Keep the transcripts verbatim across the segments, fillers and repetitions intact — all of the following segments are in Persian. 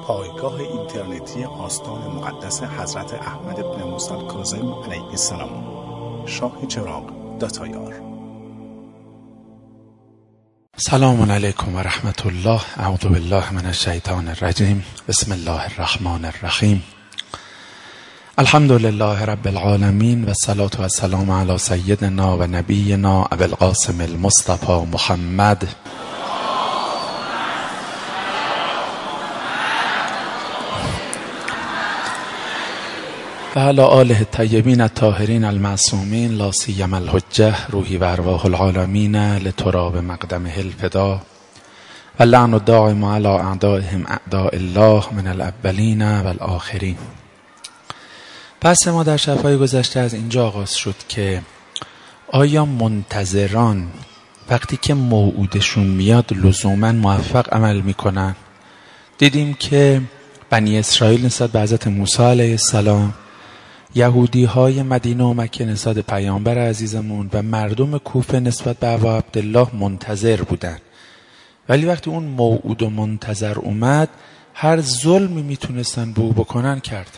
پایگاه اینترنتی آستان مقدس حضرت احمد بن موسی الکاظم علیه السلام، شاه چراغ داتایار. سلام علیکم و رحمت الله. اعوذ بالله من الشیطان الرجیم. بسم الله الرحمن الرحیم. الحمد لله رب العالمین و الصلاة و السلام علی سیدنا و نبینا ابی القاسم المصطفى محمد و علی آله الطیبین الطاهرین المعصومین لا سیما الحجة روحی و ارواح العالمین لتراب مقدمه الفدا و لعن الدائم علی اعدائهم اعداء الله من الاولین و الاخرین. پس ما در شب‌های گذشته از اینجا آغاز شد که آیا منتظران وقتی که موعودشون میاد لزوما موفق عمل میکنن؟ دیدیم که بنی اسرائیل نسبت به حضرت موسی علیه السلام، یهودی های مدینه و مکه نسبت پیامبر عزیزمون و مردم کوفه نسبت به ابا عبدالله منتظر بودن، ولی وقتی اون موعود و منتظر اومد هر ظلمی میتونستن به او بکنن کردن.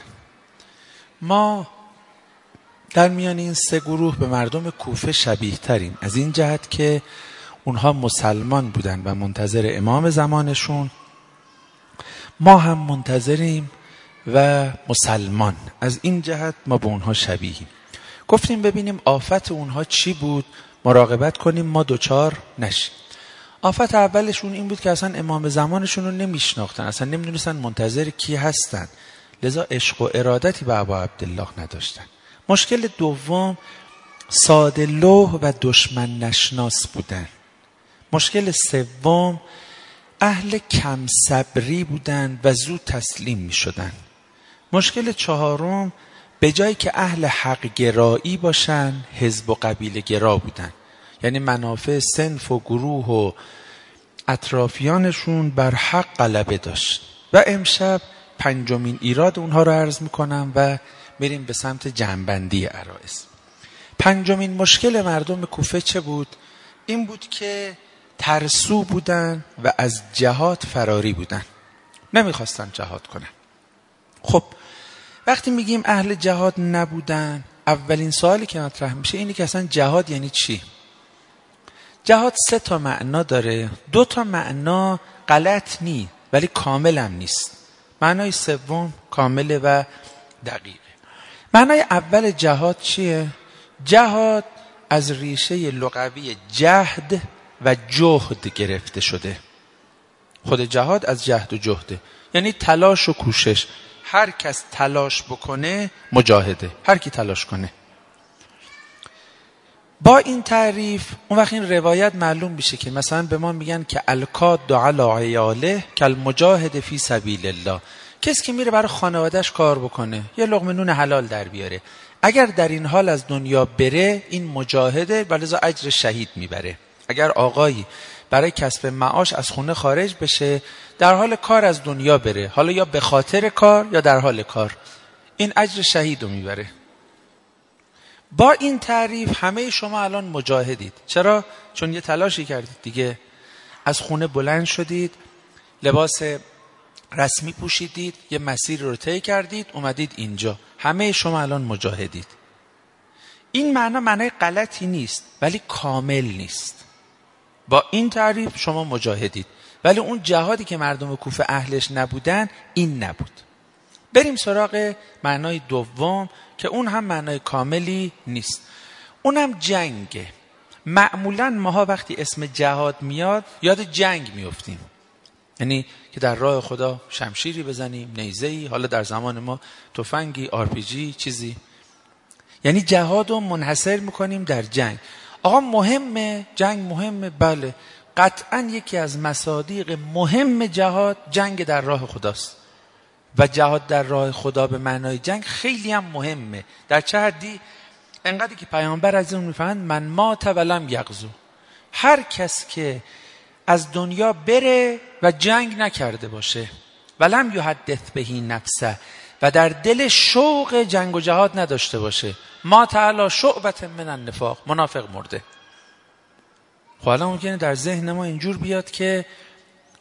ما در میان این سه گروه به مردم کوفه شبیه تریم، از این جهت که اونها مسلمان بودن و منتظر امام زمانشون، ما هم منتظریم و مسلمان، از این جهت ما به اونها شبیهیم. گفتیم ببینیم آفت اونها چی بود، مراقبت کنیم ما دوچار نشیم. آفت اولشون این بود که اصلا امام زمانشون رو نمیشناختن، اصلا نمیدونستن منتظر کی هستن، لذا عشق و ارادتی به ابا عبدالله نداشتن. مشکل دوم ساده لوح و دشمن نشناس بودن. مشکل سوم اهل کم صبری بودن و زود تسلیم می شدن. مشکل چهارم به جایی که اهل حق گرایی باشن حزب و قبیله گرا بودن، یعنی منافع صنف و گروه و اطرافیانشون بر حق غلبه داشت. و امشب پنجمین ایراد اونها رو عرض میکنم و میریم به سمت جمع‌بندی عرایض. پنجمین مشکل مردم کوفه چه بود؟ این بود که ترسو بودن و از جهاد فراری بودن، نمیخواستن جهاد کنن. خب وقتی میگیم اهل جهاد نبودن، اولین سوالی که مطرح میشه اینه که اصلا جهاد یعنی چی؟ جهاد سه تا معنا داره، دو تا معنا غلط نی ولی کامل هم نیست. معنای سوم کامله و دقیقه. معنای اول جهاد چیه؟ جهاد از ریشه لغوی جهد و جهد گرفته شده. خود جهاد از جهد و جهده، یعنی تلاش و کوشش. هر کس تلاش بکنه مجاهده، هر کی تلاش کنه. با این تعریف اون وقت این روایت معلوم میشه که مثلا به ما میگن که الکاد علی عیاله کالمجاهد فی سبیل الله، کسی که میره برای خانوادهش کار بکنه یه لقمه نون حلال در بیاره، اگر در این حال از دنیا بره این مجاهده و لذا اجر شهید میبره. اگر آقایی برای کسب معاش از خونه خارج بشه، در حال کار از دنیا بره، حالا یا به خاطر کار یا در حال کار، این اجر شهید رو میبره. با این تعریف همه شما الان مجاهدید. چرا؟ چون یه تلاشی کردید دیگه، از خونه بلند شدید، لباس رسمی پوشیدید، یه مسیر رو طی کردید، اومدید اینجا. همه شما الان مجاهدید. این معنا معنای غلطی نیست ولی کامل نیست. با این تعریف شما مجاهدید، ولی اون جهادی که مردم کوفه اهلش نبودن این نبود. بریم سراغ معنای دوم که اون هم معنای کاملی نیست، اونم جنگه. معمولا ماها وقتی اسم جهاد میاد یاد جنگ میافتیم، یعنی که در راه خدا شمشیری بزنیم، نیزه‌ای، حالا در زمان ما تفنگی، آر پی جی چیزی، یعنی جهاد رو منحصر میکنیم در جنگ. آقا مهمه جنگ، مهمه بله، قطعا یکی از مصادیق مهم جهاد جنگ در راه خداست و جهاد در راه خدا به معنای جنگ خیلی هم مهمه. در چه حدی؟ انقدری که پیامبر از اون میفهمند من مات ولم یغزو، هر کس که از دنیا بره و جنگ نکرده باشه، ولم یحدث بهی نفسه، و در دل شوق جنگ و جهاد نداشته باشه، ما تعالی شعبة من النفاق، منافق مرده. خب الان ممکنه در ذهن ما اینجور بیاد که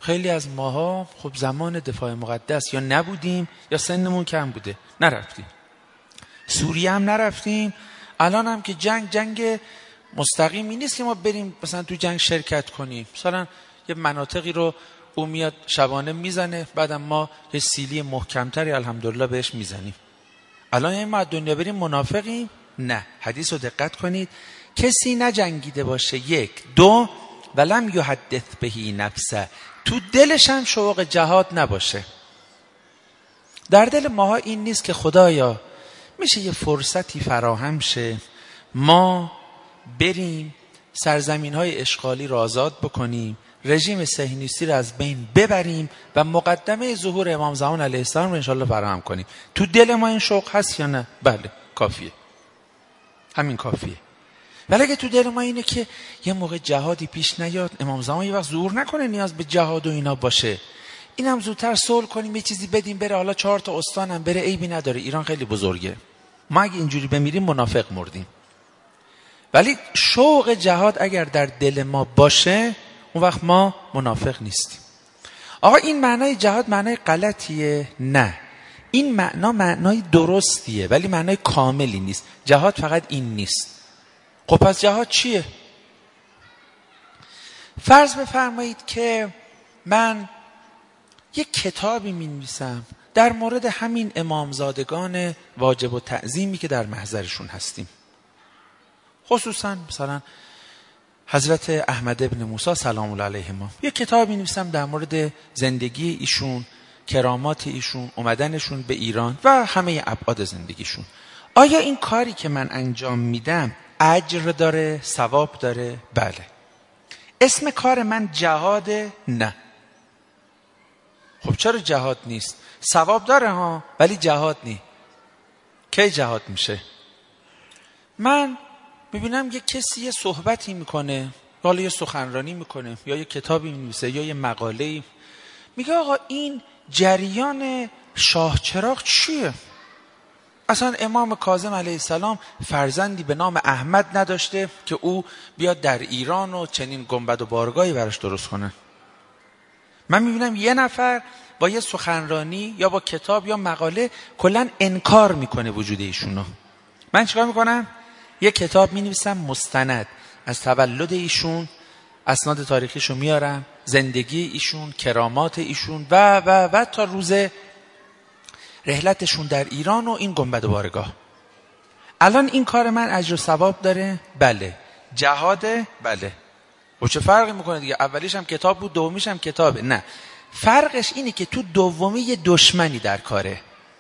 خیلی از ماها خب زمان دفاع مقدس یا نبودیم یا سنمون کم بوده نرفتیم. سوریه هم نرفتیم. الان هم که جنگ جنگ مستقیمی نیست که ما بریم مثلا تو جنگ شرکت کنیم. مثلا یه مناطقی رو او میاد شبانه میزنه، بعدم ما یه سیلی محکمتری الحمدلله بهش میزنیم. الان یعنی ما دنیا بریم منافقیم؟ نه. حدیث رو دقت کنید. کسی نجنگیده باشه، یک. دو، ولم یحدث بهی نفسه، تو دلش هم شوق جهاد نباشه. در دل ماها این نیست که خدایا میشه یه فرصتی فراهم شه ما بریم سرزمین های اشغالی رو آزاد بکنیم، رژیم صهیونیستی رو از بین ببریم و مقدمه ظهور امام زمان علیه السلام رو انشالله فراهم کنیم. تو دل ما این شوق هست یا نه؟ بله، کافیه. همین کافیه. ولی اگه تو دل ما اینه که یه موقع جهادی پیش نیاد، امام زمان یه وقت ظهور نکنه نیاز به جهاد و اینا باشه، اینم زودتر صلح کنیم، یه چیزی بدیم بره، حالا چهار تا استانم بره، عیبی نداره، ایران خیلی بزرگه، ما اگه اینجوری بمیریم منافق مردیم. ولی شوق جهاد اگر در دل ما باشه اون وقت ما منافق نیستیم. آقا این معنای جهاد معنای غلطیه؟ نه، این معنا معنای درستیه ولی معنای کاملی نیست. جهاد فقط این نیست. خب پس جهاد چیه؟ فرض بفرمایید که من یک کتابی می‌نویسم در مورد همین امامزادگان واجب و تعظیمی که در محضرشون هستیم، خصوصا مثلا حضرت احمد ابن موسی سلام الله علیهما. یک کتاب می‌نویسم در مورد زندگی ایشون، کرامات ایشون، اومدنشون به ایران و همه ابعاد زندگیشون. آیا این کاری که من انجام میدم اجر داره، ثواب داره؟ بله. اسم کار من جهاده؟ نه. خب چرا جهاد نیست؟ ثواب داره ها ولی جهاد نی. کی جهاد میشه؟ من میبینم یه کسی یه صحبتی میکنه، حالا یه سخنرانی میکنه یا یه کتابی می‌نویسه یا یه مقاله‌ای، میگه آقا این جریان شاه چراغ چیه؟ اصلا امام کاظم علیه السلام فرزندی به نام احمد نداشته که او بیاد در ایران و چنین گنبد و بارگاهی براش درست کنه. من میبینم یه نفر با یه سخنرانی یا با کتاب یا مقاله کلن انکار میکنه وجود ایشونو. من چیکار میکنم؟ یه کتاب مینویسم مستند از تولد ایشون، اسناد تاریخیشو میارم، زندگی ایشون، کرامات ایشون و و و تا روز رحلتشون در ایران و این گنبد و بارگاه. الان این کار من اجر و ثواب داره؟ بله. جهاده؟ بله. و چه فرقی میکنه دیگه؟ اولیش هم کتاب بود، دومیش هم کتابه. نه، فرقش اینه که تو دومی یه دشمنی در کاره.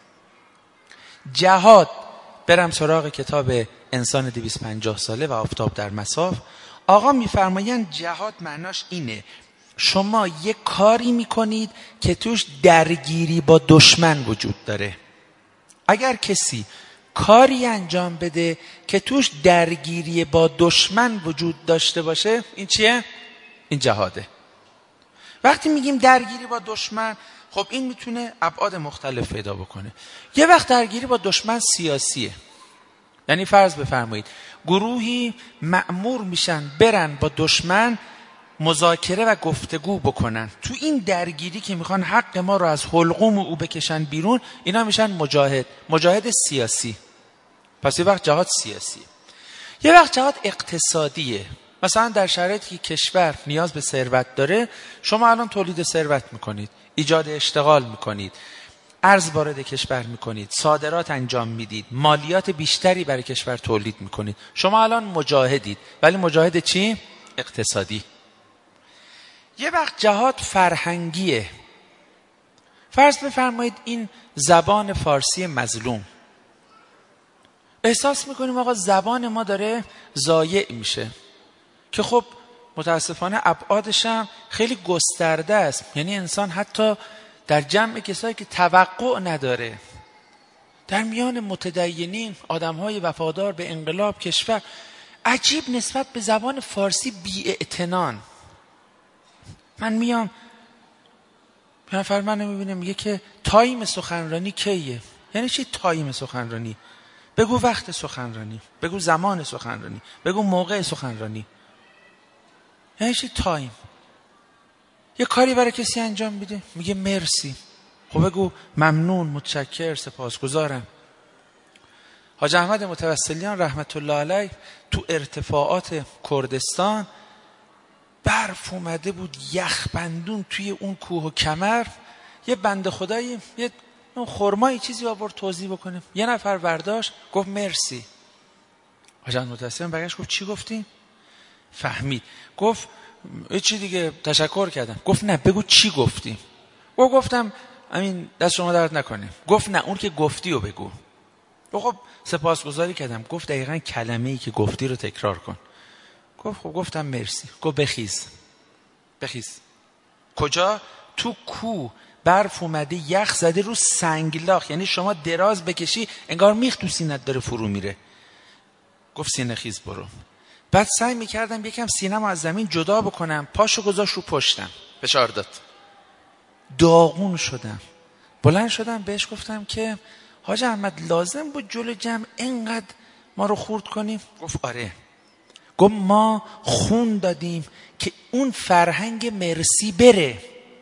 جهاد، برم سراغ کتاب انسان دویست و پنجاه ساله و آفتاب در مصاف، آقا میفرمایند جهاد معناش اینه شما یک کاری میکنید که توش درگیری با دشمن وجود داره. اگر کسی کاری انجام بده که توش درگیری با دشمن وجود داشته باشه، این چیه؟ این جهاده. وقتی میگیم درگیری با دشمن، خب این میتونه ابعاد مختلف پیدا بکنه. یه وقت درگیری با دشمن سیاسیه، یعنی فرض بفرمایید گروهی مأمور میشن برن با دشمن مذاکره و گفتگو بکنن، تو این درگیری که میخوان حق ما رو از حلقوم او بکشن بیرون، اینا میشن مجاهد، مجاهد سیاسی. پس یه وقت جهاد سیاسیه. یه وقت جهاد اقتصادیه. مثلا در شرایطی که کشور نیاز به ثروت داره، شما الان تولید ثروت میکنید، ایجاد اشتغال میکنید، ارز وارد کشور میکنید، صادرات انجام میدید، مالیات بیشتری برای کشور تولید میکنید. شما الان مجاهدید، ولی مجاهد چی؟ اقتصادی. یه وقت جهاد فرهنگیه. فرض بفرمایید این زبان فارسی مظلوم، احساس میکنیم آقا زبان ما داره ضایع میشه، که خب متاسفانه ابعادش هم خیلی گسترده است. یعنی انسان حتی در جمع کسایی که توقع نداره، در میان متدینین، آدمهای وفادار به انقلاب کشور، عجیب نسبت به زبان فارسی بی‌اعتنان. من میام پیامبر من میبینم میگه که تایم سخنرانی کیه؟ یعنی چی تایم سخنرانی؟ بگو وقت سخنرانی، بگو زمان سخنرانی، بگو موقع سخنرانی. یعنی چی تایم؟ یه کاری برای کسی انجام میده، میگه مرسی. خب بگو ممنون، متشکر، سپاسگزارم. حاج احمد متوسلیان رحمت الله علیه تو ارتفاعات کردستان برف اومده بود، یخ بندون توی اون کوه و کمر. یه بنده خدایی یه خرمایی چیزی آورد توضیح بکنه، یه نفر برداشت گفت مرسی. حاج احمد متوسلیان برگشت گفت چی گفتی؟ فهمید، گفت چی دیگه، تشکر کردم. گفت نه بگو چی گفتی. و گفتم همین دست شما درد نکنه. گفت نه اون که گفتی رو بگو. خب سپاسگزاری کردم. گفت دقیقاً کلمه‌ای که گفتی رو تکرار کن. گفت خب گفتم مرسی. گفت بخیز. بخیز. کجا؟ تو کوه برف اومده، یخ زده رو سنگلاخ، یعنی شما دراز بکشی انگار میخ تو سینت داره فرو میره. گفت سینه خیز برو. بعد سعی میکردم یکم سینه‌مو از زمین جدا بکنم، پاشو گذاشت رو پشتم، فشار داد. داغون شدم. بلند شدم بهش گفتم که حاج احمد لازم بود جلو جمع اینقدر ما رو خورد کنیم؟ گفت آره. گفت ما خون دادیم که اون فرهنگ مرسی بره،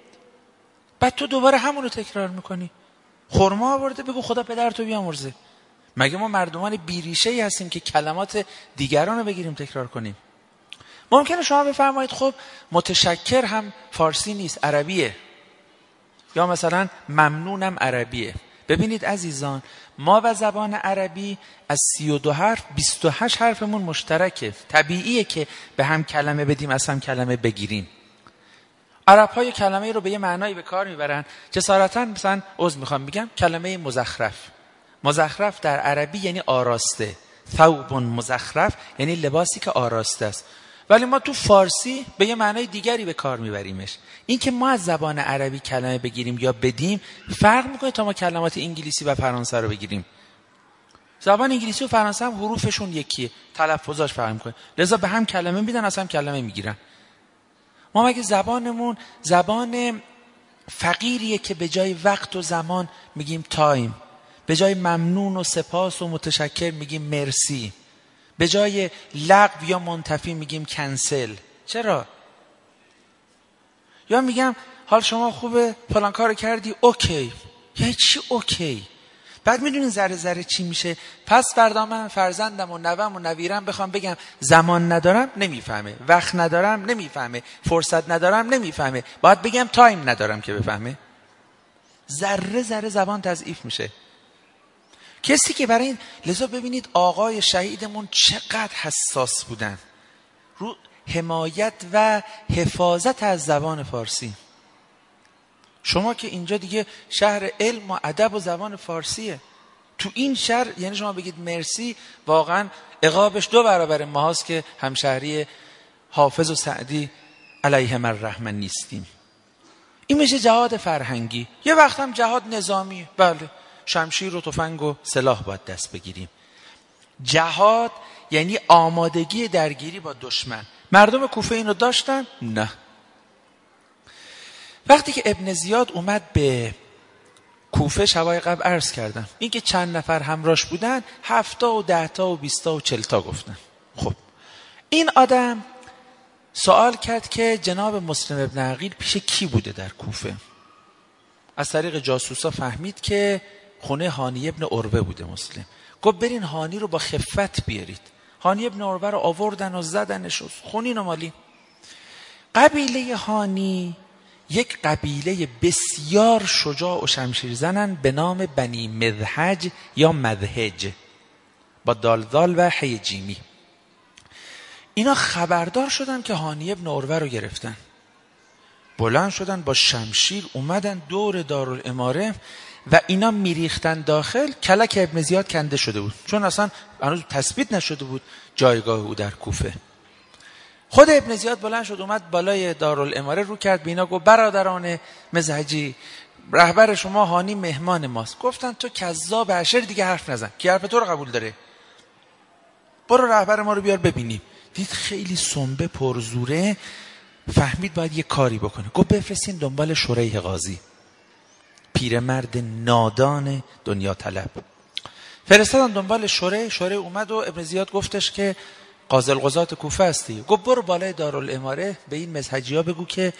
بعد تو دوباره همون رو تکرار میکنی. خرما آورده بگو خدا پدرتو بیامرزه. مگه ما مردمان بیریشه‌ای هستیم که کلمات دیگران رو بگیریم تکرار کنیم؟ ممکنه شما بفرمایید خب متشکر هم فارسی نیست، عربیه، یا مثلا ممنونم عربیه. ببینید عزیزان، ما و زبان عربی از سی و دو حرف بیست و هشت حرفمون مشترکه. طبیعیه که به هم کلمه بدیم، از هم کلمه بگیریم. عرب های کلمه رو به یه معنایی به کار میبرن. جسارتا مثلا عذر میخوام بگم کلمه مزخرف. مزخرف در عربی یعنی آراسته. ثوب مزخرف یعنی لباسی که آراسته است. ولی ما تو فارسی به یه معنای دیگری به کار میبریمش. این که ما از زبان عربی کلمه بگیریم یا بدیم فرق میکنه تا ما کلمات انگلیسی و فرانسه رو بگیریم. زبان انگلیسی و فرانسه هم حروفشون یکیه، تلفظاش فرق میکنه، لذا به هم کلمه میدن، از هم کلمه میگیرن. ما مگه زبانمون زبان فقیریه که به جای وقت و زمان میگیم تایم، به جای ممنون و سپاس و متشکر میگیم مرسی، به جای لغو یا منتفی میگیم کنسل. چرا؟ یا میگم حال شما خوبه فلان کارو کردی، اوکی. یعنی چی اوکی؟ بعد میدونین ذره ذره چی میشه؟ پس فردا من فرزندم و نوام و نویرم بخوام بگم زمان ندارم نمیفهمه، وقت ندارم نمیفهمه، فرصت ندارم نمیفهمه، باید بگم تایم ندارم که بفهمه. ذره ذره زبان تضعیف میشه. کسی که برای این، لذا ببینید آقای شهیدمون چقدر حساس بودن رو حمایت و حفاظت از زبان فارسی. شما که اینجا دیگه شهر علم و ادب و زبان فارسیه، تو این شهر یعنی شما بگید مرسی واقعا عقابش دو برابر ماست که همشهری حافظ و سعدی علیهم الرحمه نیستیم. این میشه جهاد فرهنگی. یه وقت هم جهاد نظامی، بله، شمشیر و تفنگ و سلاح باید دست بگیریم. جهاد یعنی آمادگی درگیری با دشمن. مردم کوفه اینو داشتن؟ نه. وقتی که ابن زیاد اومد به کوفه شبای قبل عرض کردم، این که چند نفر همراش بودن، هفتا و دهتا و بیستا و چلتا گفتن. خب این آدم سوال کرد که جناب مسلم ابن عقیل پیش کی بوده در کوفه؟ از طریق جاسوسا فهمید که خونه هانی ابن عروه بوده مسلم. گفت برین هانی رو با خفت بیارید. هانی ابن عروه رو آوردن و زدنش و خونین و مالی. قبیله هانی یک قبیله بسیار شجاع و شمشیر زنن به نام بنی مذهج یا مذهج با دالدال و حی جیمی. اینا خبردار شدن که هانی ابن عروه رو گرفتن، بلند شدن با شمشیر اومدن دور دارالاماره و اینا میریختن داخل. کلک ابن زیاد کنده شده بود چون اصلا هنوز تثبیت نشده بود جایگاه او در کوفه. خود ابن زیاد بلند شد اومد بالای دارالاماره رو کرد، بینا گفت برادران مزهجی، رهبر شما هانی مهمان ماست. گفتن تو کذاب عشر، دیگه حرف نزن، کی حرف تو رو قبول داره؟ برو رهبر ما رو بیار ببینیم. دید خیلی سنبه پرزوره، فهمید باید یه کاری بکنه. گفت بفرستین دنبال شریح قاضی، پیرمرد نادان دنیا طلب. فرستادن دنبال شریح. شریح اومد و ابن زیاد گفتش که قاضی القضات کوفه هستی. گفت برو بالای دارالاماره به این مزهجی ها بگو که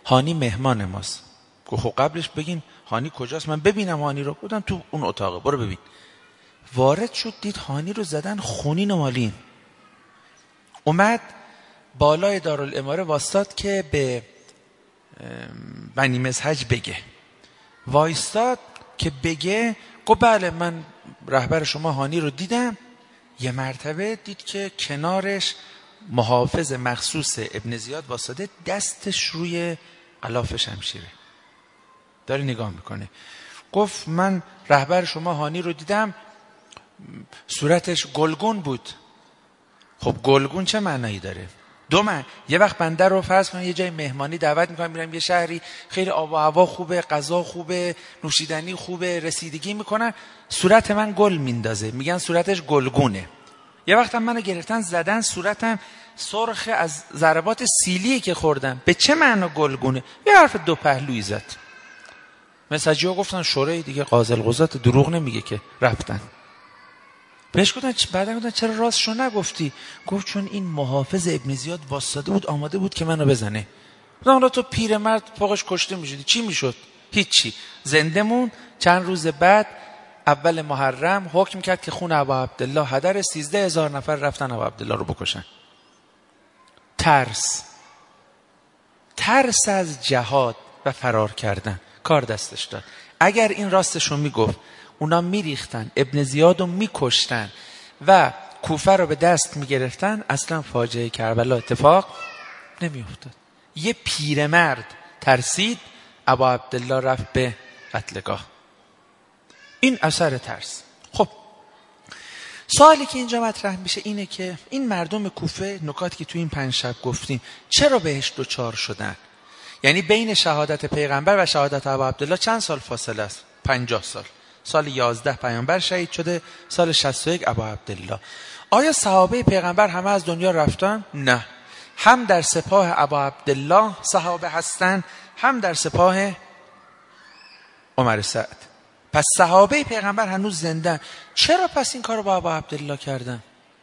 هانی مهمان ماست. گفت خب قبلش بگین هانی کجاست من ببینم هانی رو. گفتم تو اون اتاقه برو ببین. وارد شد دید هانی رو زدن خونین و مالین. اومد بالای دارالاماره واسطاد که به بنی مزحج بگه. وایستاد که بگه. گفت بله من رهبر شما هانی رو دیدم. یه مرتبه دید که کنارش محافظ مخصوص ابن زیاد واسطه، دستش روی غلاف شمشیره داره نگاه میکنه. گفت من رهبر شما هانی رو دیدم، صورتش گلگون بود. خب گلگون چه معنایی داره؟ دو من یه وقت بنده رو فرض کنم یه جای مهمانی دعوت میکنم، میرم یه شهری خیلی آب و هوا خوبه، غذا خوبه، نوشیدنی خوبه، رسیدگی میکنن، صورت من گل میندازه، میگن صورتش گلگونه. یه وقت هم منو گرفتن زدن صورتم سرخ از ضربات سیلی که خوردم. به چه معنا گلگونه؟ یه حرف دو پهلویی زد. مسجی‌ها گفتن شورای دیگه قاضی القضات دروغ نمیگه که. رفتن بهش گفتن بعدا گفتن چرا راستشو نگفتی؟ گفت چون این محافظ ابن زیاد واسطه بود آماده بود که منو بزنه. گفتن حالا تو پیرمرد فوقش کشته میشدی چی میشد؟ هیچی. زنده مون. چند روز بعد اول محرم حکم کرد که خون ابا عبدالله هدر، سیزده هزار نفر رفتن ابا عبدالله رو بکشن. ترس ترس از جهاد و فرار کردن کار دستش داد. اگر این راستشو میگفت اونا میریختن ابن زیاد رو میکشتن و کوفه رو به دست میگرفتن، اصلا فاجعه کربلا اتفاق نمیافتاد. یه پیرمرد ترسید، ابا عبدالله رفت به قتلگاه. این اثر ترس. خب سوالی که اینجا مطرح میشه اینه که این مردم کوفه، نکاتی که تو این پنج شب گفتیم، چرا بهش دوچار شدن؟ یعنی بین شهادت پیغمبر و شهادت ابا عبدالله چند سال فاصله است؟ پنجاه سال. سال یازده پیامبر شهید شده، سال شصت و یک ابا عبدالله. آیا صحابه پیغمبر همه از دنیا رفتن؟ نه. هم در سپاه ابا عبدالله صحابه هستن، هم در سپاه عمر سعد. پس صحابه پیغمبر هنوز زندن. چرا پس این کار با ابا عبدالله کردن؟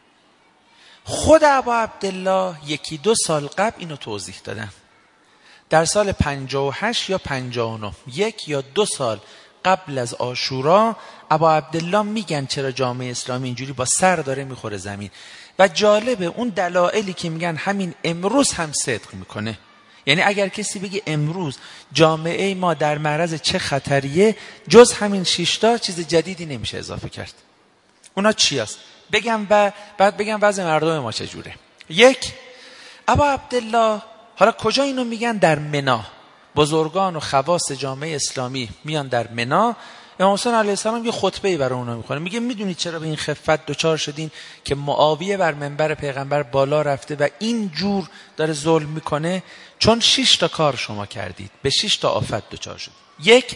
خود ابا عبدالله یکی دو سال قبل اینو توضیح دادن. در سال پنجاه و هشت یا پنجاه و نه، یک یا دو سال قبل از عاشورا، ابا عبدالله میگن چرا جامعه اسلامی اینجوری با سر داره میخوره زمین. و جالبه اون دلایلی که میگن همین امروز هم صدق میکنه. یعنی اگر کسی بگه امروز جامعه ما در معرض چه خطریه، جز همین شیشتا چیز جدیدی نمیشه اضافه کرد. اونا چی است؟ بگم و بعد بگم وضع مردم ما چجوره. یک، ابا عبدالله، حالا کجا اینو میگن؟ در منا. بزرگان و خواص جامعه اسلامی میان در منا. امام حسین علیه السلام یه خطبه‌ای برای اونا میکنه، میگه میدونید چرا به این خفت دوچار شدین که معاویه بر منبر پیغمبر بالا رفته و این جور داره ظلم میکنه؟ چون شش تا کار شما کردید، به شش تا آفت دوچار شد. یک،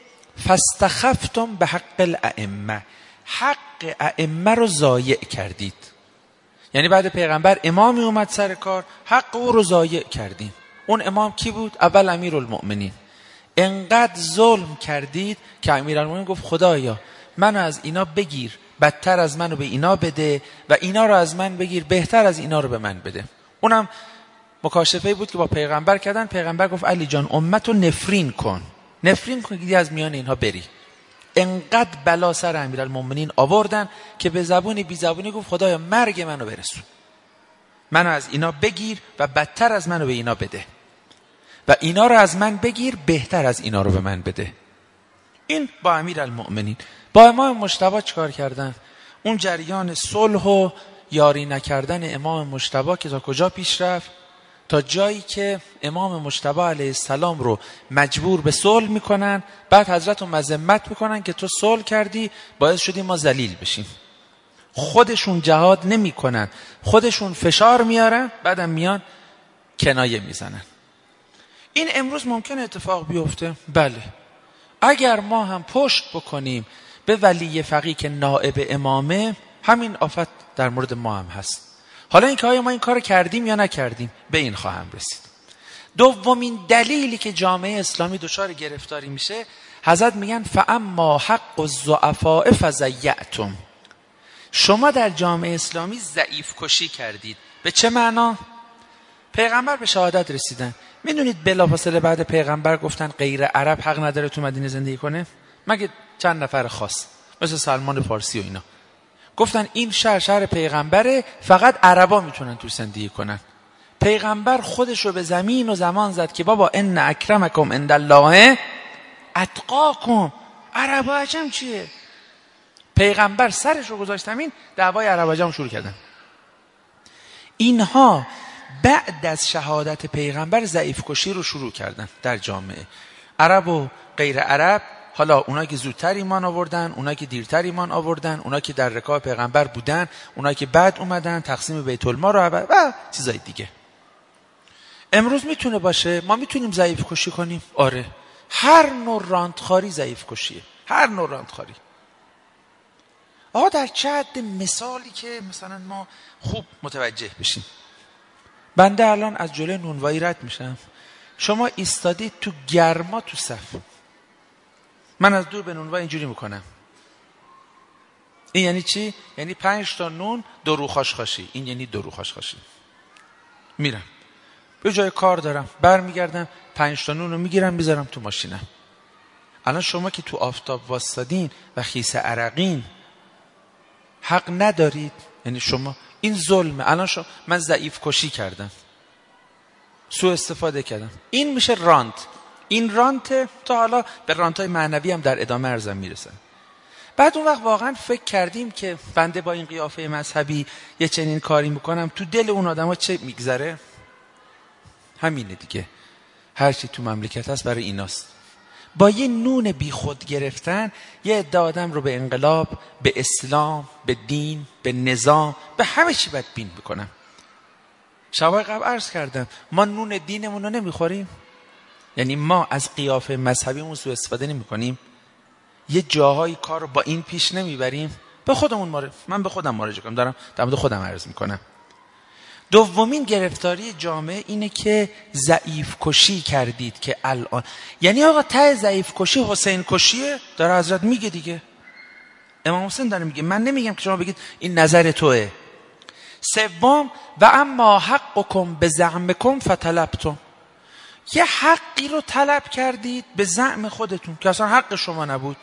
فاستخفتم به حق الائمه، حق ائمه رو ضایع کردید. یعنی بعد پیغمبر امامی اومد سر کار، حق او رو ضایع کردین. اون امام کی بود؟ اول امیرالمؤمنین. انقدر ظلم کردید که امیرالمؤمنین گفت خدایا منو از اینا بگیر، بدتر از منو به اینا بده، و اینا رو از من بگیر، بهتر از اینا رو به من بده. اونم مکاشفه بود که با پیغمبر کردن. پیغمبر گفت علی جان امتو نفرین کن، نفرین کن که از میان اینها بری. انقدر بلا سر امیرالمؤمنین آوردن که به زبون بی زبونی گفت خدایا مرگ منو برسون، منو از اینا بگیر و بدتر از منو به اینا بده، و اینا رو از من بگیر، بهتر از اینا رو به من بده. این با امیرالمؤمنین. با امام مجتبی چیکار کردن؟ اون جریان صلح و یاری نکردن امام مجتبی که تا کجا پیش رفت؟ تا جایی که امام مجتبی علیه السلام رو مجبور به صلح میکنن، بعد حضرت رو مذمت میکنن که تو صلح کردی باعث شدی ما ذلیل بشیم. خودشون جهاد نمیکنن، خودشون فشار میارن، بعدم میان کنایه میزنن. این امروز ممکن اتفاق بیفته؟ بله. اگر ما هم پشت بکنیم به ولی فقیه که نائب امامه، همین آفت در مورد ما هم هست. حالا این که آیا ما این کار کردیم یا نکردیم، به این خواهم رسید. دومین دلیلی که جامعه اسلامی دچار گرفتاری میشه، حضرت میگن فاما حق الضعفاء فضیعتم. شما در جامعه اسلامی ضعیف کشی کردید. به چه معنا؟ پیغمبر به شهادت رسیدن. میدونید بلافاصله بعد پیغمبر گفتن غیر عرب حق نداره تو مدینه زندگی کنه، مگه چند نفر خاص مثل سلمان فارسی و اینا. گفتن این شهر شهر پیغمبره، فقط عربا میتونن تو زندگی کنن. پیغمبر خودش رو به زمین و زمان زد که بابا ان اکرمکم عند الله اتقاکم. عرب و عجم چیه؟ پیغمبر سرش رو گذاشت همین، دعوای عرب و عجم شروع کردن. اینها بعد از شهادت پیغمبر ضعیف کشی رو شروع کردن در جامعه. عرب و غیر عرب، حالا اونا که زودتر ایمان آوردن، اونا که دیرتر ایمان آوردن، اونا که در رکاب پیغمبر بودن، اونا که بعد اومدن تقسیم بیت المال رو و چیزای دیگه. امروز میتونه باشه ما میتونیم ضعیف کشی کنیم؟ آره. هر نوع راندخاری ضعیف کشیه، هر نوع راندخاری. آقا در چه حد مثالی که مثلا ما خوب متوجه بشیم. بنده الان از جلوی نونوایی رد میشم، شما ایستادید تو گرما تو صف، من از دور به نونوایی اینجوری میکنم. این یعنی چی؟ یعنی پنج تا نون دو رو خاشخاشی. این یعنی دو رو خاشخاشی. میرم به جای کار دارم، برمیگردم پنج تا نون رو میگیرم میذارم تو ماشینم. الان شما که تو آفتاب واسادین و خیس عرقین حق ندارید. یعنی شما این ظلمه. الان شما من ضعیف کشی کردم، سوء استفاده کردم، این میشه رانت. این رانت تا حالا به رانتای معنوی هم در ادامه ارزم میرسن. بعد اون وقت واقعا فکر کردیم که بنده با این قیافه مذهبی یه چنین کاری میکنم، تو دل اون آدم ها چه میگذره؟ همینه دیگه، هرچی تو مملکت هست برای ایناست. با یه نون بی خود گرفتن یه عده آدم رو به انقلاب، به اسلام، به دین، به نظام، به همه چی بدبین میکنم. شبای قبل عرض کردم ما نون دینمون رو نمیخوریم، یعنی ما از قیافه مذهبیمون سوء استفاده نمیکنیم، یه جاهای کار رو با این پیش نمیبریم. به خودمون مارج من به خودم مراجعه کنم، دارم در مورد خودم عرض میکنم. دومین گرفتاری جامعه اینه که ضعیف کشی کردید که الان، یعنی آقا ته ضعیف کشی حسین کشیه، داره حضرت میگه دیگه، امام حسین داره میگه، من نمیگم که شما بگید این نظر توئه. سوم و اما حقکم بزعمکم فطلبتم، یه حقی رو طلب کردید به زعم خودتون که اصلا حق شما نبود.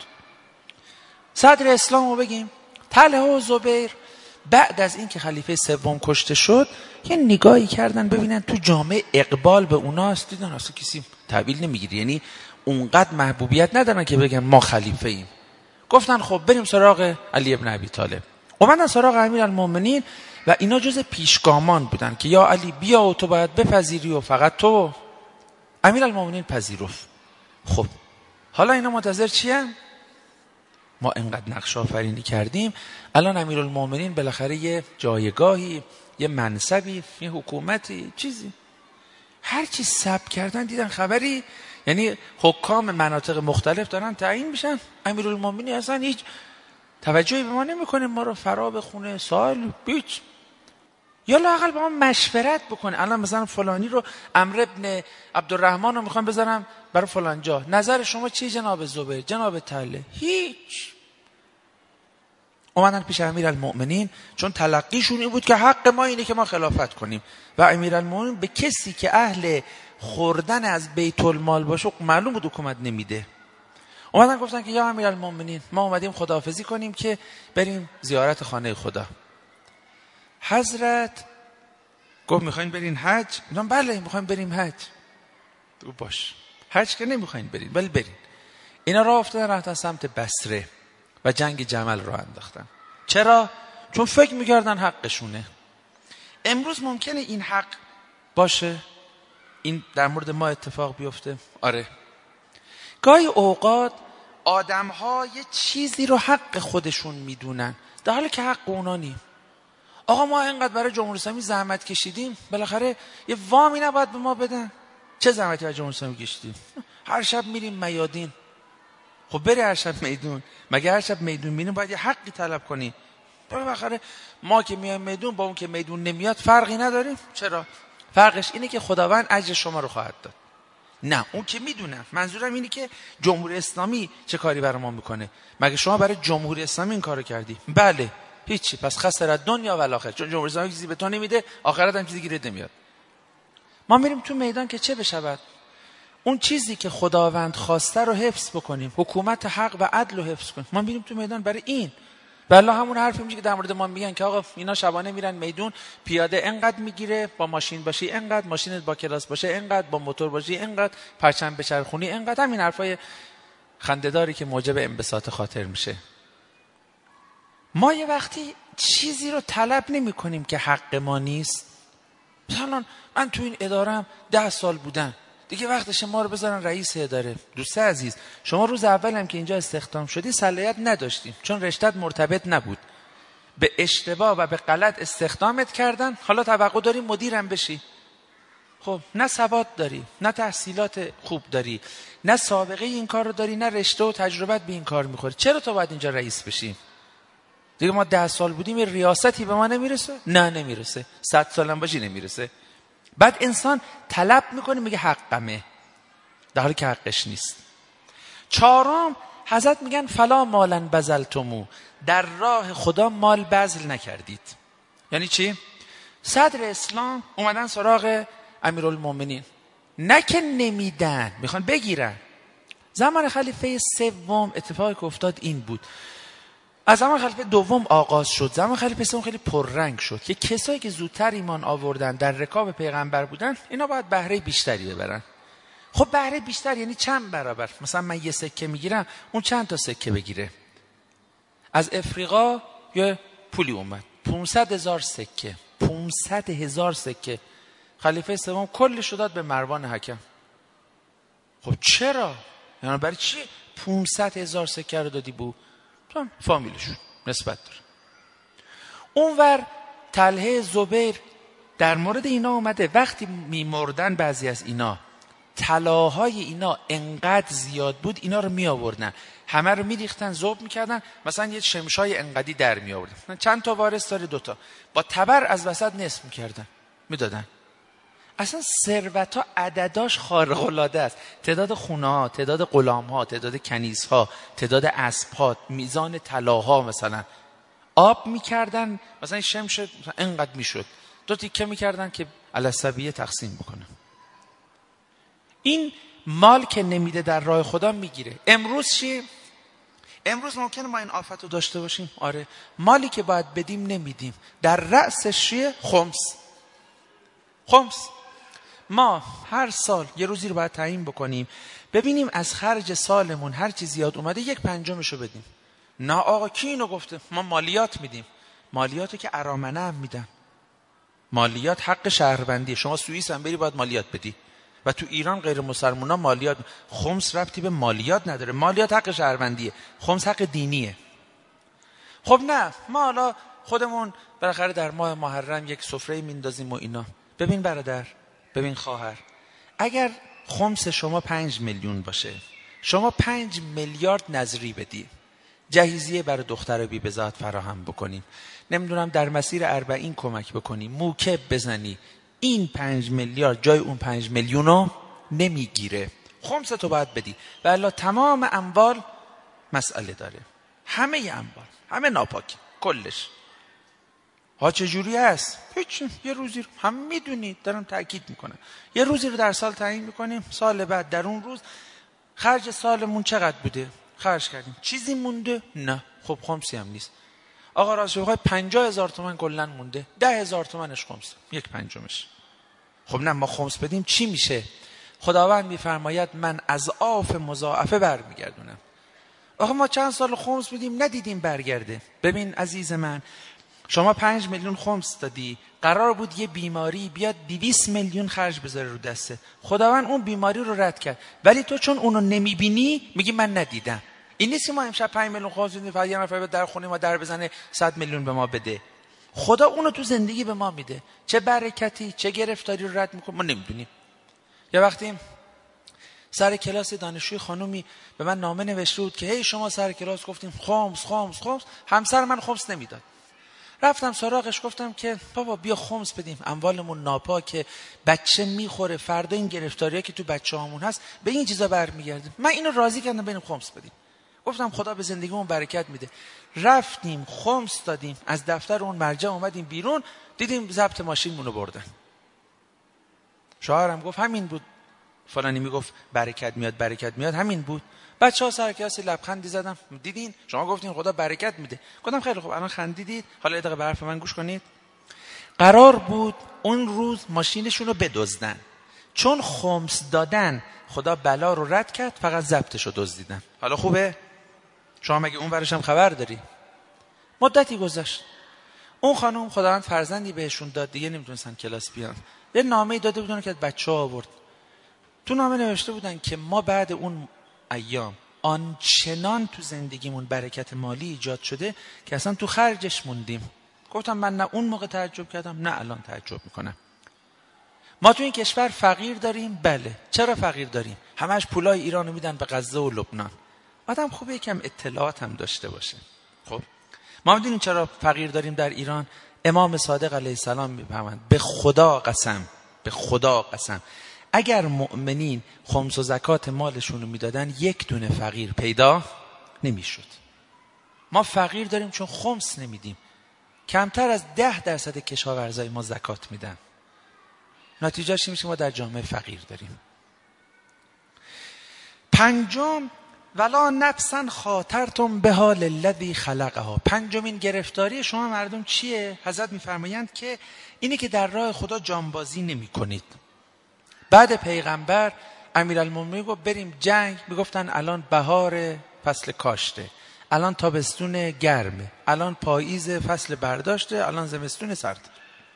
صدر اسلام رو بگیم، طلحه و زبیر بعد از این که خلیفه سوم کشته شد یه نگاهی کردن ببینن تو جامعه اقبال به اوناست، دیدن اصلا کسی تحویل نمیگیره، یعنی اونقدر محبوبیت ندارن که بگن ما خلیفه ایم. گفتن خب بریم سراغ علی ابن ابی طالب. اومدن سراغ امیرالمومنین و اینا جز پیشگامان بودن که یا علی بیا و تو باید بپذیری و فقط تو. امیرالمومنین پذیرفت. خب حالا اینا منتظر چیه؟ ما انقدر نقش آفرینی کردیم، الان امیرالمومنین بالاخره یه جایگاهی، یه منصبی، یه حکومتی، چیزی، هر چی ثبت کردن دیدن خبری، یعنی حکام مناطق مختلف دارن تعیین میشن، امیرالمومنین اصلا هیچ توجهی به ما نمیکنه، ما رو فرا بخونه، سوال بیچ، یا لااقل با ما مشورت بکنه. الان مثلا فلانی رو عمرو ابن عبدالرحمن رو میخوام بذارم برای فلان جا، نظر شما چی جناب زبیر، جناب طلحه؟ هیچ. اومدن پیش امیرالمومنین چون تلقیشون این بود که حق ما اینه که ما خلافت کنیم و امیرالمومنین به کسی که اهل خوردن از بیت المال باشه معلوم بود حکومت نمیده. اومدن گفتن که یا امیرالمومنین ما اومدیم خداحافظی کنیم که بریم زیارت خانه خدا. حضرت گفت میخواین برین حج؟ میگم بله میخوایم بریم حج. گفت باش، حج که نمیخواین برین ولی برین. اینا راه افتادن رفتن سمت بصره و جنگ جمل رو انداختن. چرا؟ چون فکر میکردن حقشونه. امروز ممکنه این حق باشه، این در مورد ما اتفاق بیفته؟ آره. گاهی اوقات آدم ها یه چیزی رو حق خودشون میدونن در حالی که حق اونا نیم. آقا ما اینقدر برای جمهوری اسلامی زحمت کشیدیم، بالاخره یه وامی نباید به ما بدن؟ چه زحمتی برای جمهوری اسلامی کشیدیم؟ هر شب میریم میادین. خب بری هر شب میدون، مگه هر شب میدون میریم باید یه حقی طلب کنی؟ بالاخره ما که میایم میدون با اون که میدون نمیاد فرقی نداریم. چرا؟ فرقش اینه که خداوند اجر شما رو خواهد داد. نه اون که میدونم، منظورم اینه که جمهوری اسلامی چه کاری برای ما میکنه. مگه شما برای جمهوری اسلامی این کارو کردی؟ بله. هیچی. پس خسرت دنیا و آخرت، چون جمهوری اسلامی چیزی به تو نمیده، آخرت هم چیزی گیرت نمیاد. ما میریم تو میدان که چه بشود؟ اون چیزی که خداوند خواسته رو حفظ بکنیم، حکومت حق و عدل رو حفظ کنیم. ما میریم تو میدان برای این. والله همون حرفی میشه که در مورد ما میگن که آقا اینا شبانه میرن میدون، پیاده انقدر میگیره، با ماشین باشی انقدر، ماشینت با کلاس باشه انقدر، با موتور باشی انقدر، پرچم بچرخونی انقدر. همین حرفای خنده‌داری که موجب انبساط خاطر میشه. ما یه وقتی چیزی رو طلب نمی کنیم که حق ما نیست. مثلا من تو این ادارم ده سال بودم، دیگه وقتش ما رو بذارن رئیس اداره. دوست عزیز، شما روز اول هم که اینجا استخدام شدی صلاحیت نداشتیم، چون رشتت مرتبط نبود، به اشتباه و به غلط استخدامت کردن. حالا توقع داری مدیرم بشی؟ خب نه سواد داری، نه تحصیلات خوب داری، نه سابقه این کار رو داری، نه رشته و تجربت به این کار میخوری، چرا تو باید اینجا رئیس بشی؟ دیگه ما ده سال بودیم، ریاستی به ما نمیرسه؟ نه نمیرسه. صد سالم باشی نمیرسه. بعد انسان طلب میکنه، میگه حقمه، در حالی که حقش نیست. چهارم، حضرت میگن فلا مالن بذلتمو، در راه خدا مال بذل نکردید. یعنی چی؟ صدر اسلام اومدن سراغ امیرالمومنین، نه که نمیدن، میخوان بگیرن. زمان خلیفه سوم اتفاقی که افتاد این بود. از زمان خلیفه دوم آغاز شد. زمان خلیفه سوم خیلی پررنگ شد که کسایی که زودتر ایمان آوردن، در رکاب پیغمبر بودن، اینا باید بهره بیشتری ببرن. خب بهره بیشتر یعنی چند برابر؟ مثلا من یه سکه میگیرم، اون چند تا سکه بگیره. از افریقا یه پولی اومد، پونصد هزار سکه، پونصد هزار سکه. خلیفه سوم کلش رو داد به مروان حکم. خب چرا؟ یعنی برای چی پونصد هزار سکه رو دادی بو؟ فامیلشون نسبت داره. اونور طلحه، زبیر، در مورد اینا اومده وقتی میمردن بعضی از اینا، طلاهای اینا انقدر زیاد بود، اینا رو می آوردن، همه رو می ریختن، ذوب میکردن، مثلا یه شمشای انقدی در می آوردن، چند تا وارث داره، دوتا، با تبر از وسط نصف میکردن، میدادن. اصلا ثروت ها عدداش خارق العاده است. تعداد خونه ها، تعداد غلام ها، تعداد کنیز ها، تعداد اسب ها، میزان طلاها. مثلا آب میکردن، مثلا شمش انقدر میشد، دو تیکه میکردن که علی‌السویه تقسیم بکنن. این مال که نمیده در راه خدا میگیره. امروز چی؟ امروز ممکنه ما این آفت رو داشته باشیم. آره، مالی که باید بدیم نمیدیم. در رأسش چیه؟ خمس. خمس. ما هر سال یه روزی رو باید تعیین بکنیم، ببینیم از خرج سالمون هر چی زیاد اومده یک پنجمشو بدیم. نه آقا کی اینو گفته؟ ما مالیات میدیم. مالیاتو که ارامنه هم میدن. مالیات حق شهروندی. شما سوئیس هم بری باید مالیات بدی، و تو ایران غیر مسلمونا مالیات. خمس ربطی به مالیات نداره. مالیات حق شهروندیه، خمس حق دینیه. خب نه، ما حالا خودمون بالاخره در ماه محرم یک سفره میندازیم و اینا. ببین برادر، ببین خواهر، اگر خمس شما پنج میلیون باشه، شما پنج میلیارد نظری بدی، جهیزیه برای دختر بی بضاعت فراهم بکنی، نمیدونم در مسیر اربعین کمک بکنی، موکب بزنی، این پنج میلیارد جای اون پنج میلیونو نمیگیره. خمس تو باید بدی. و الا تمام اموال مسئله داره، همه اموال، همه ناپاک، کلش. ها چجوری هست؟ هیچ، یه روزی رو هم میدونید، دارم تأکید میکنم، یه روزی رو در سال تعیین میکنیم، سال بعد در اون روز خرج سالمون چقدر بوده، خرج کردیم، چیزی مونده؟ نه. خب خمسی هم نیست. آقا راست بخوای پنجاه هزار تومن کلن مونده، ده هزار تومنش خمس، یک پنجمش. خب نه، ما خمس بدیم چی میشه؟ خداوند میفرماید من از آف مضاعفه برمیگردونم. آقا ما چند سال خمس بدیم ندیدیم برگرده. ببین عزیز من، شما پنج میلیون خمس دادی، قرار بود یه بیماری بیاد دویست میلیون خرج بذاره رو دسته، خداوند اون بیماری رو رد کرد، ولی تو چون اونو نمیبینی میگی من ندیدم. این نیست که ما امشب پنج میلیون خمس بدیم فقط یه نفر در خونه ما در بزنه صد میلیون به ما بده. خدا اونو تو زندگی به ما میده، چه برکتی، چه گرفتاری رو رد میکنه ما نمیدونیم. یه وقتی سر کلاس دانشجوی خانومی به من نامه نوشته بود که هی شما سر کلاس گفتیم خمس خمس خمس، همسر من خمس نمیداد. رفتم سراغش، گفتم که بابا بیا خمس بدیم، اموالمون ناپاکه، بچه میخوره، فردا این گرفتاریه که تو بچه هامون هست به این چیزا برمیگرده. من اینو راضی کردم بریم خمس بدیم. گفتم خدا به زندگیمون برکت میده. رفتیم خمس دادیم، از دفتر اون مرجع اومدیم بیرون، دیدیم ضبط ماشینمونو بردن. شوهرم گفت همین بود، فلانی میگفت برکت میاد برکت میاد، همین بود. بچه‌ها سر کلاس لبخندی زدم، دیدین شما گفتین خدا برکت میده. گفتم خیلی خوب، الان خندیدید، حالا یه دقیقه به حرف من گوش کنید. قرار بود اون روز ماشینشون رو بدزدن، چون خمس دادن خدا بلا رو رد کرد، فقط ضبطش رو دزدیدن. حالا خوبه؟ شما مگه اون ورش هم خبر داری؟ مدتی گذشت، اون خانم خداوند فرزندی بهشون داد، دیگه نمیتونستن کلاس بیان. یه نامه‌ای داده بودن که بچه‌ها آورد. تو نامه نوشته بودن که ما بعد اون ایام آنچنان تو زندگیمون برکت مالی ایجاد شده که اصلا تو خرجش موندیم. گفتم من نه اون موقع تعجب کردم نه الان تعجب میکنم. ما تو این کشور فقیر داریم. بله، چرا فقیر داریم؟ همش پولای ایرانو میدن به غزه و لبنان. آدم خوبه یکم اطلاعات هم داشته باشه. خب ما میدونیم چرا فقیر داریم در ایران. امام صادق علیه السلام میفهمند به خدا قسم، به خدا قسم، اگر مؤمنین خمس و زکات مالشون رو میدادن یک دونه فقیر پیدا نمیشد. ما فقیر داریم چون خمس نمیدیم. کمتر از ده درصد کشاورزای ما زکات میدن. نتیجهش میشه ما در جامعه فقیر داریم. پنجم، ولا نفسا خاطرتم به حال الذی خلقها. پنجمین گرفتاری شما مردم چیه؟ حضرت میفرمایند که اینی که در راه خدا جانبازی نمی کنید. بعد پیغمبر امیرالمومنین گفت بریم جنگ، میگفتن الان بهار فصل کاشته، الان تابستون گرمه، الان پاییز فصل برداشته، الان زمستون سرد.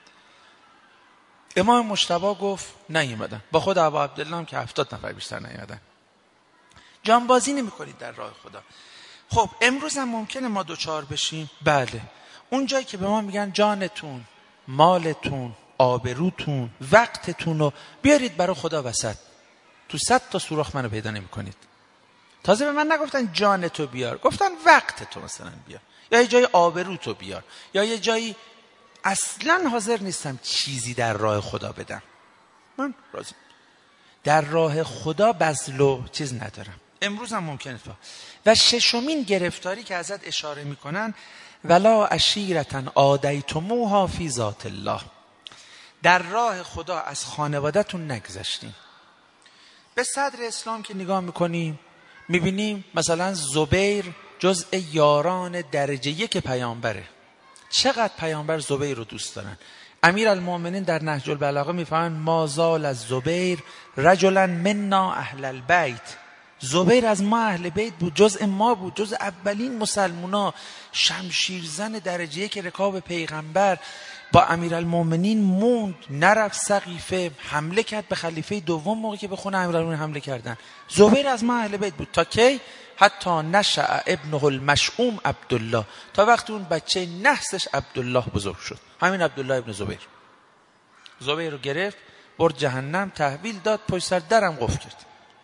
امام مجتبی گفت نیومدن، با خود ابا عبدالله هم که هفتاد نفر بیشتر نیومدن. جانبازی نمی کنید در راه خدا. خب امروز هم ممکنه ما دوچار بشیم. بله، اون جایی که به ما میگن جانتون، مالتون، آبروتون، وقتتون رو بیارید برای خدا وسط، تو صد تا سوراخ منو پیدا نمی کنید. تازه به من نگفتن جانتو بیار، گفتن وقتتو مثلا بیار، یا یه جای آبروتو بیار، یا یه جایی اصلا حاضر نیستم چیزی در راه خدا بدم. من راضی در راه خدا بذل و چیز ندارم. امروز هم ممکنه تو. و ششمین گرفتاری که ازت اشاره میکنن، ولا عشیرتن آدیتموها فی ذات الله. در راه خدا از خانواده‌تون نگذشتین. به صدر اسلام که نگاه میکنیم میبینیم مثلا زبیر جزء یاران درجه یک پیامبره. چقدر پیامبر زبیر رو دوست دارن. امیرالمومنین در نهج البلاغه میفهمن ما زال از زبیر رجلا منا اهل البیت. زبیر از ما اهل بیت بود، جزء ما بود، جزء اولین مسلمونا، شمشیرزن درجه یک رکاب پیغمبر. با امیرالمومنین موند، نرفت سقیفه، حمله کرد به خلیفه دوم موقعی که به خونه امیرالمومنین حمله کردن. زبیر از ما اهل بیت بود. تا کی؟ حتی نشأ ابنه المشؤوم عبدالله، تا وقتی اون بچه نحسش عبدالله بزرگ شد. همین عبدالله ابن زبیر. زبیر رو گرفت برد جهنم، تحویل داد، پشت سر درم قفل کرد.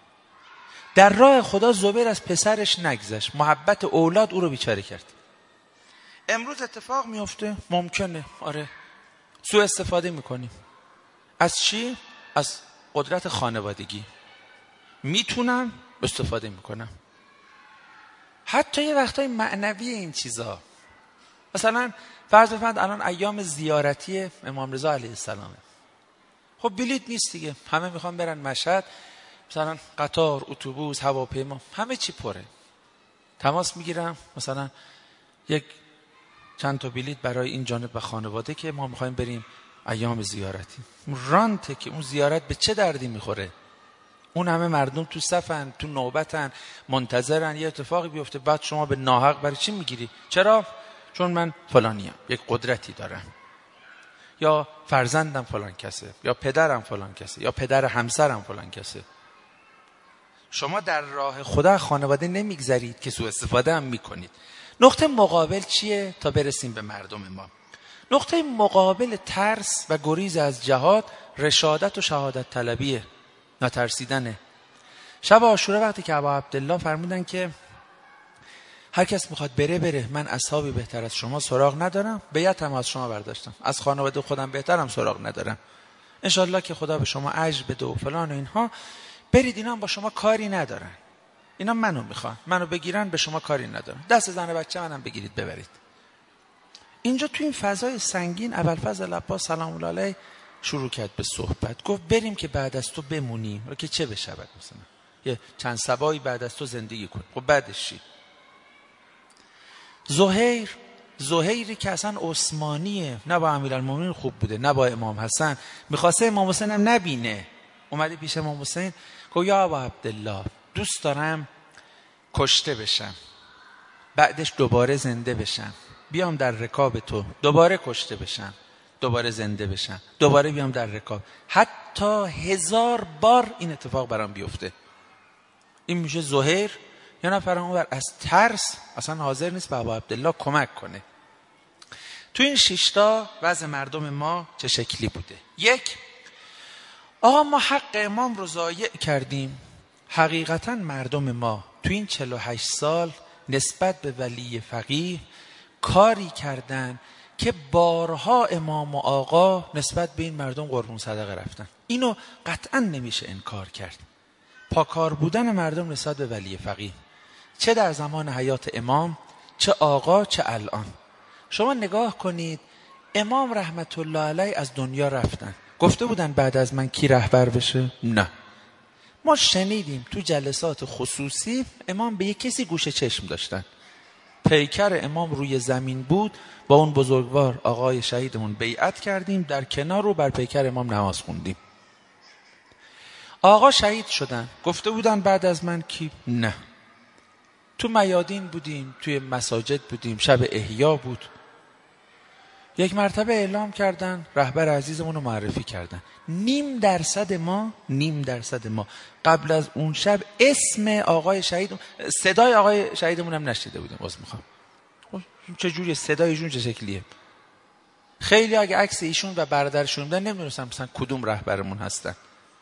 در راه خدا زبیر از پسرش نگذشت، محبت اولاد او رو بیچاره کرد. امروز اتفاق میفته، ممکنه آره سوء استفاده میکنیم. از چی؟ از قدرت خانوادگی. میتونم استفاده میکنم. حتی یه وقتای معنوی این چیزا. مثلا فرض بفرمایید الان ایام زیارتی امام رضا علیه السلامه. خب بلیط نیست دیگه، همه میخوان برن مشهد، مثلا قطار، اتوبوس، هواپیما، همه چی پره. تماس میگیرم مثلا یک چند تا بلیط برای این جانب به خانواده که ما میخوایم بریم ایام زیارتی. رانته که اون زیارت به چه دردی میخوره؟ اون همه مردم تو صفن، تو نوبتن، منتظرن یه اتفاقی بیفته، بعد شما به ناحق برای چی میگیری؟ چرا؟ چون من فلانیم، یک قدرتی دارم، یا فرزندم فلان کسه، یا پدرم فلان کسه، یا پدر همسرم فلان کسه. شما در راه خدا خانواده نمیگذرید که سوء استفاده هم میکنید. نقطه مقابل چیه تا برسیم به مردم ما؟ نقطه مقابل ترس و گریز از جهاد، رشادت و شهادت طلبیه، نترسیدنه. شب عاشورا وقتی که ابا عبدالله فرمودن که هر کس میخواد بره بره، من اصحابی بهتر از شما سراغ ندارم، بیعتم از شما برداشتم، از خانواده خودم بهترم سراغ ندارم، انشالله که خدا به شما اجر بده و فلان و اینها، برید، اینا هم با شما کاری ندارن، اینا منو میخوان، منو بگیرن، به شما کاری ندارن، دست زن بچه منم بگیرید ببرید. اینجا تو این فضای سنگین ابوالفضل عباس سلام الله علیه شروع کرد به صحبت. گفت بریم که بعد از تو بمونیم. رو که چه بشود مثلا یه چند سبایی بعد از تو زندگی کنیم. خب بعدش چی؟ زهیر زهیری که اصلا عثمانیه، نه با امیرالمومنین خوب بوده نه با امام حسن، میخواسته امام حسین هم نبینه. اومده پیش امام حسین گفت یا ابا عبدالله دوست دارم کشته بشم، بعدش دوباره زنده بشم، بیام در رکاب تو، دوباره کشته بشم، دوباره زنده بشم، دوباره بیام در رکاب، حتی هزار بار این اتفاق برام بیفته. این میشه زهیر. یا نفر اونور از ترس اصلا حاضر نیست به ابا عبدالله کمک کنه. تو این شیشتا وضع مردم ما چه شکلی بوده؟ یک، آقا ما حق امام رو ضایع کردیم. حقیقتا مردم ما تو این چهل و هشت سال نسبت به ولی فقیه کاری کردن که بارها امام و آقا نسبت به این مردم قربون صدقه رفتن. اینو قطعا نمیشه انکار کرد. پاکار بودن مردم نسبت به ولی فقیه، چه در زمان حیات امام، چه آقا، چه الان. شما نگاه کنید، امام رحمت الله علیه از دنیا رفتن، گفته بودن بعد از من کی رهبر بشه؟ نه. ما شنیدیم تو جلسات خصوصی امام به یک کسی گوشه چشم داشتن. پیکر امام روی زمین بود، با اون بزرگوار آقای شهیدمون بیعت کردیم، در کنار رو بر پیکر امام نماز خوندیم. آقا شهید شدن، گفته بودن بعد از من کی؟ نه. تو میادین بودیم، توی مساجد بودیم، شب احیا بود. یک مرتبه اعلام کردن رهبر عزیزمون رو معرفی کردن. نیم درصد ما نیم درصد ما قبل از اون شب اسم آقای شهید، صدای آقای شهیدمون هم نشیده بودیم. باز میخوام چجوری صدای ایشون چه شکلیه؟ خیلی اگه عکس ایشون و برادرشون بودن نمیدونستم مثلا کدوم رهبرمون هستن،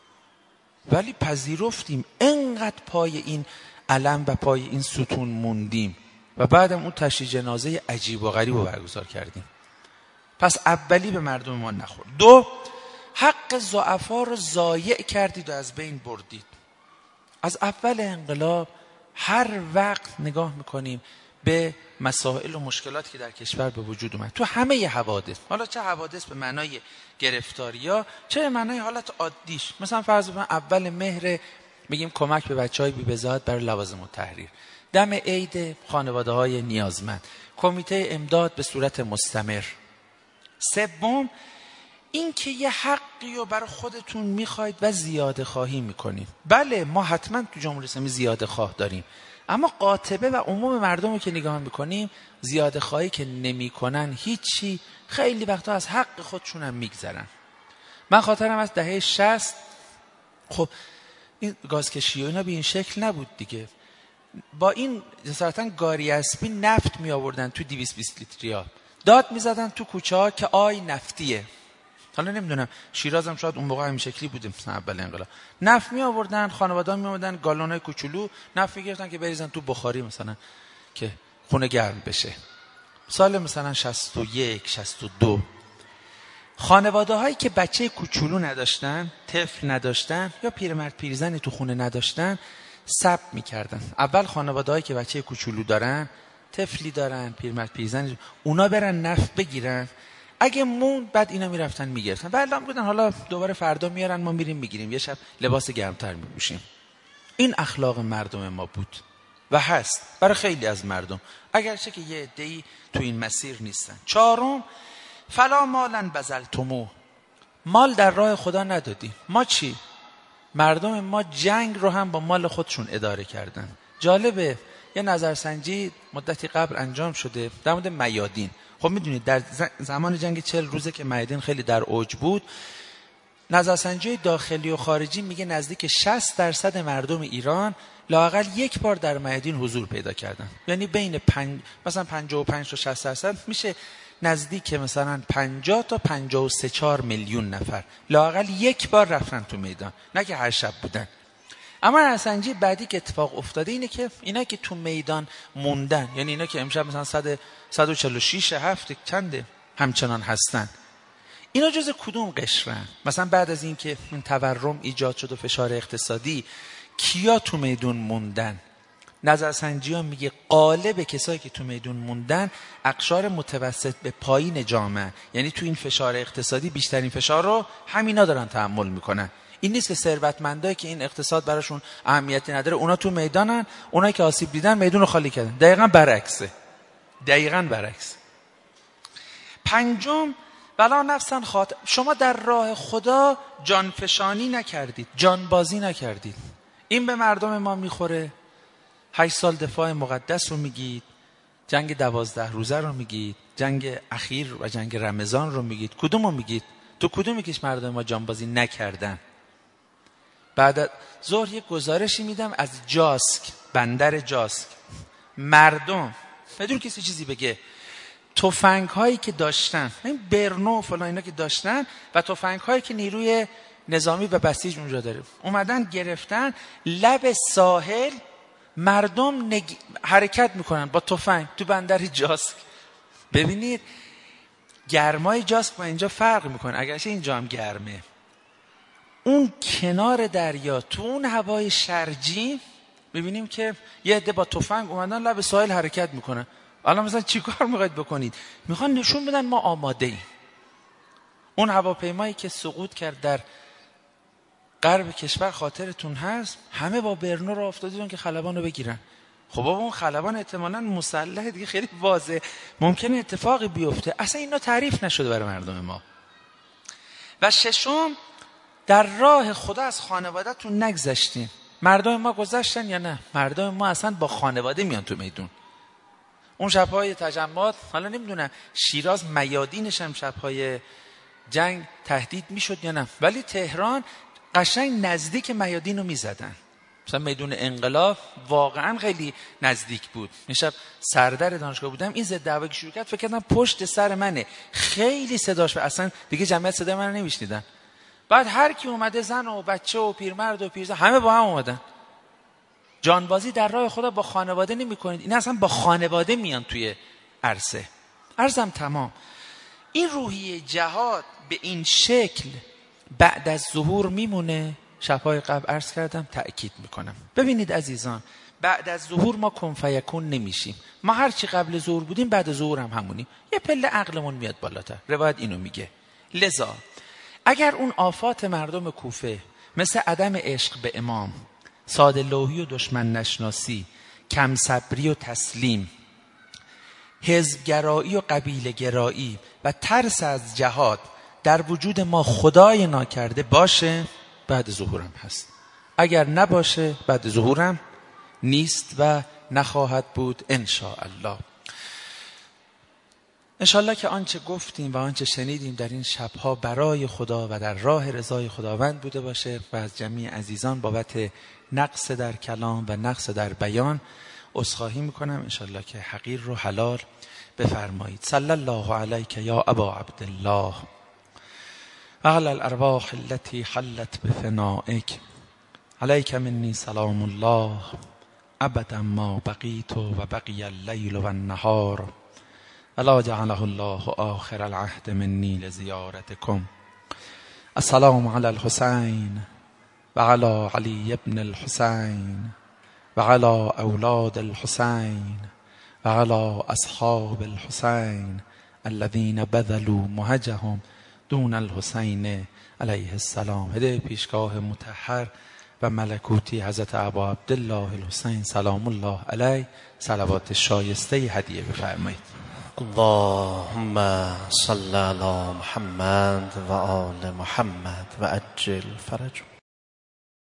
ولی پذیرفتیم انقدر پای این علم و پای این ستون موندیم و بعدم اون تشییع جنازه عجیب و غریب رو برگزار کردیم. پس اولی به مردم ما نخورد. دو، حق ضعفا رو ضایع کردید و از بین بردید. از اول انقلاب هر وقت نگاه میکنیم به مسائل و مشکلاتی که در کشور به وجود اومد، تو همه حوادث، حالا چه حوادث به معنای گرفتاریا، چه به معنای حالت عادیش. مثلا فرض بفرمایید اول مهر میگیم کمک به بچهای بی بضاعت برای لوازم التحریر، دم عید خانواده های نیازمند، کمیته امداد به صورت مستمر. سوم، این که یه حقی رو برای خودتون میخواید و زیاده خواهی میکنید. بله ما حتما تو جمهوری اسلامی زیاده خواه داریم، اما قاطبه و عموم مردم رو که نگاه میکنیم زیاده خواهی که نمیکنن هیچی، خیلی وقتا از حق خودشون هم میگذرن. من خاطرم از دهه شصت، خب این گازکشی و اینا به این شکل نبود دیگه. با این جسارتا گاری اسبی نفت می آوردن تو دویست و بیست لیتریا، داد می زدن تو کوچه ها که آی نفتیه. حالا نمیدونم شیرازم شاید اون موقع همین شکلی بوده، مثلا اول انقلاب نفت می آوردن، خانواده می آوردن گالونای کوچولو نفت می گرفتن که بریزن تو بخاری مثلا که خونه گرم بشه. سال مثلا شصت و یک شصت و دو خانواده هایی که بچه کوچولو نداشتن، طفل نداشتن یا پیرمرد پیرزنی تو خونه نداشتن، ثبت میکردن. اول خانواده هایی که بچه کوچولو دارن، طفلی دارن، پیرمرد پیرزنی، اونا برن نفت بگیرن، اگه مون بعد اینا میرفتن میگرفتن و اعلام بودن حالا دوباره فردا میارن ما میریم میگیریم، یه شب لباس گرمتر میپوشیم. این اخلاق مردم ما بود و هست برای خیلی از مردم، اگرچه که یه عده‌ای تو این مسیر نیستن. چهارم، فلا مالن بذلتموه، مال در راه خدا ندادی. ما چی؟ مردم ما جنگ رو هم با مال خودشون اداره کردن. جالبه یه نظرسنجی مدتی قبل انجام شده در مورد میادین. خب میدونید در زمان جنگ چهل روزه که میادین خیلی در اوج بود، نظرسنجی داخلی و خارجی میگه نزدیک شصت درصد مردم ایران لااقل یک بار در میادین حضور پیدا کردن. یعنی بین پنج مثلا پنجاه و پنج تا شصت درصد میشه نزدیک مثلا پنجاه تا پنجاه و سه چهار میلیون نفر لااقل یک بار رفتن تو میدان، نه که هر شب بودن. اما نظرسنجی بعدی که اتفاق افتاده اینه که اینا که تو میدان موندن، یعنی اینا که امشب مثلا صد و چهل و شش هفته چنده همچنان هستن، اینا جز کدوم قشرن؟ مثلا بعد از این که این تورم ایجاد شد و فشار اقتصادی، کیا تو میدون موندن؟ نظرسنجی ها میگه غالب کسایی که تو میدون موندن اقشار متوسط به پایین جامعه، یعنی تو این فشار اقتصادی بیشترین فشار رو همینا دارن تحمل میکنن. این نیست که ثروتمندایی که این اقتصاد براشون اهمیتی نداره اونا تو میدانن، اونایی که آسیب دیدن میدون رو خالی کردن. دقیقاً برعکسه. دقیقاً برعکس. پنجم، بلا نفسن خاطر. شما در راه خدا جانفشانی نکردید، جانبازی نکردید. این به مردم ما میخوره. هشت سال دفاع مقدس رو میگید، جنگ دوازده روزه رو میگید، جنگ اخیر و جنگ رمضان رو میگید. کدوم رو میگید؟ تو کدومی که مردم ما جانبازی نکردن؟ بعد ظهر یک گزارشی میدم از جاسک، بندر جاسک. مردم بدون کسی چیزی بگه تفنگ هایی که داشتن، این برنو فلان اینا که داشتن و تفنگ هایی که نیروی نظامی و بسیج اونجا داره، اومدن گرفتن لب ساحل. مردم نگ... حرکت میکنن با تفنگ تو بندر جاسک. ببینید گرمای جاسک با اینجا فرق میکنه، اگرچه اینجا هم گرمه. اون کنار دریا تو اون هوای شرجی ببینیم که یه عده با تفنگ اومدن لب ساحل حرکت میکنن. الان مثلا چیکار میخواید بکنید؟ میخوان نشون بدن ما آماده ایم. اون هواپیمایی که سقوط کرد در غرب کشور خاطرتون هست، همه با برنو را افتادیدن که خلبان رو بگیرن. خب بابا اون خلبان احتمالاً مسلح دیگه، خیلی واضح ممکنه اتفاقی بیفته. اصلا اینا تعریف نشده برای مردم ما. و ششم، در راه خدا از خانواده‌تون نگذشتین. مردم ما گذشتن یا نه؟ مردم ما اصلا با خانواده میان تو میدون. اون شب‌های تجمعات، حالا نمیدونم شیراز میادینش هم شب‌های جنگ تهدید میشد یا نه، ولی تهران قشنگ نزدیک میادین رو میزدن. مثلا میدون انقلاب واقعا خیلی نزدیک بود. این شب سردر دانشگاه بودم، این ضد دعوا که شروع کرد فکر کردم پشت سر منه، خیلی صداش، اصلا دیگه جمعیت صدای من رو نمیشنیدن. بعد هر کی اومده، زن و بچه و پیرمرد و پیرزن، همه با هم اومدن. جانبازی در راه خدا با خانواده نمی کنید. این اصلا با خانواده میان توی عرصه. عرضم تمام. این روحیه جهاد به این شکل بعد از ظهور میمونه. شبهای قبل عرض کردم، تأکید میکنم. ببینید عزیزان، بعد از ظهور ما کن فیکون نمیشیم. ما هر چی قبل ظهور بودیم بعد ظهور هم همونیم. یه پله عقلمون میاد بالاتر. روایت اینو میگه. لذا اگر اون آفات مردم کوفه مثل عدم عشق به امام، ساده لوحی و دشمن نشناسی، کم صبری و تسلیم، حزبگرایی و قبیله گرایی و ترس از جهاد در وجود ما خدای ناکرده باشه، بعد ظهورم هست. اگر نباشه بعد ظهورم نیست و نخواهد بود ان شاء الله. ان شاء الله که آنچه گفتیم و آنچه شنیدیم در این شبها برای خدا و در راه رضای خداوند بوده باشه و از جمعی عزیزان بابت نقص در کلام و نقص در بیان عذرخواهی میکنم. ان شاء الله که حقیر رو حلال بفرمایید. صلی الله علیک یا ابا عبدالله و علی الارواح التي حلت بفنائک، علیک منی سلام الله ابدا ما بقیت و بقی اللیل و النهار ولا جعله الله آخر العهد منی لزیارتکم. السلام علی الحسین و علی علی ابن الحسین و علی اولاد الحسین و علی اصحاب الحسین الذين بذلوا مهجهم دون الحسین علیه السلام. هدیه پیشگاه مطهر و ملکوتی حضرت ابا عبدالله الحسین سلام الله علیه صلوات شایسته هدیه بفرمایید. اللهم صل علی محمد و آل محمد و عجل فرجهم.